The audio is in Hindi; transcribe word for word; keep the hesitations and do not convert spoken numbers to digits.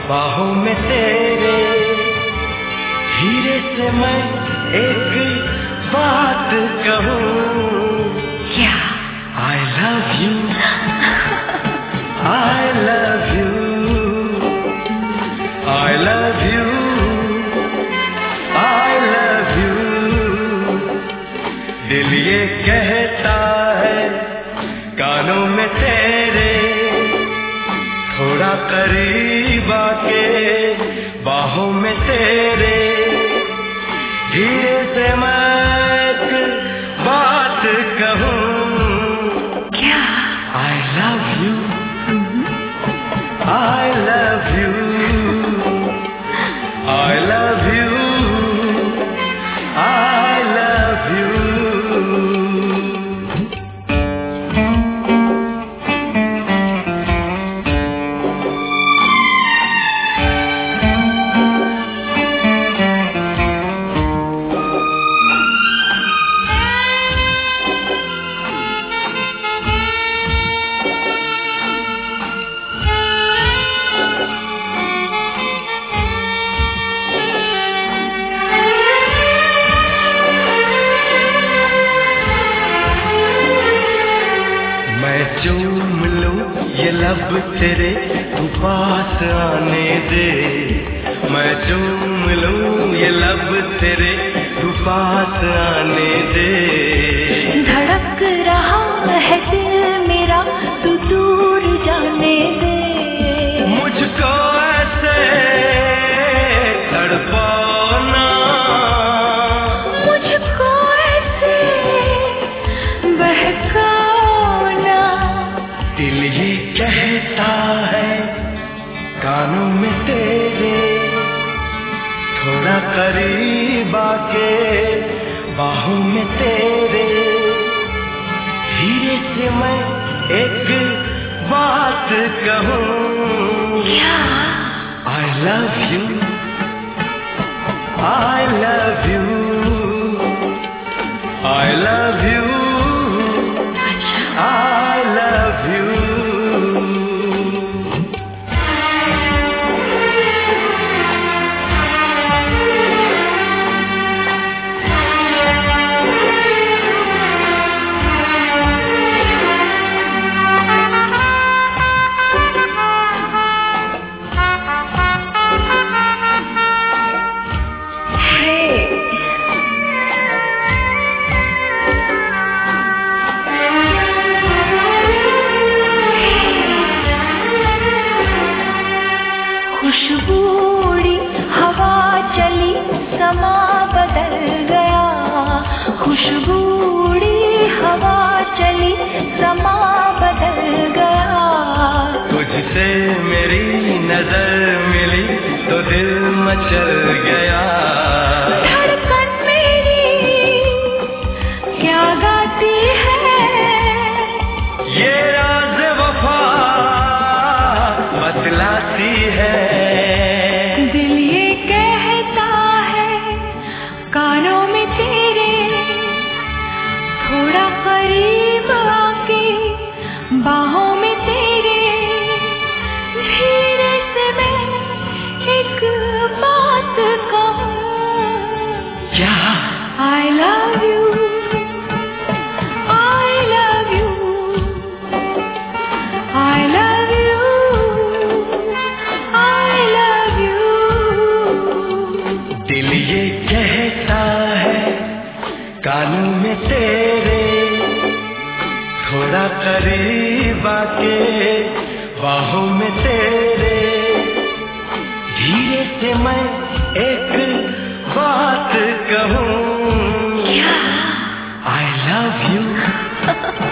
बाहों में तेरे। धीरे से मैं एक बात कहूँ क्या? I love you, I love you, I love you, I love you। दिल ये कहता है कानों में तेरे, थोड़ा करीब आके बाहों में तेरे। धीरे से मैं एक बात कहूँ क्या? I love you, I love you, I love you, I love you। चूम लूं ये लब तेरे, तू पास आने दे। मैं चूम लूं ये लब तेरे, तू पास आने दे। धड़क रहा है दिल मेरा, तू दूर जाने दे। मुझको ऐसे तड़पाना, मुझको ऐसे बहकाना। दिल ही कहता है कानों में तेरे, थोड़ा करीब आके बाहों में तेरे। धीरे से मैं एक बात कहूँ क्या? I love you, I love you, I love you, I love you। खुशबूड़ी हवा चली, समा बदल गया। खुशबूड़ी हवा चली, समा बदल गया। तुझसे मेरी नजर मिली तो दिल मचल गया। धड़कन मेरी क्या गाती है, ये राज वफा बतलाती है। दिल ये कहता है कानों में तेरे, थोड़ा करीब आके बाहों में तेरे। धीरे से मैं एक बात कहूँ क्या? I love you, I love you, I love you, I love you। दिल ये कहता है कानों में तेरे, थोड़ा करीब आके बाहों में तेरे। धीरे से मैं एक बात कहूँ क्या? I love you,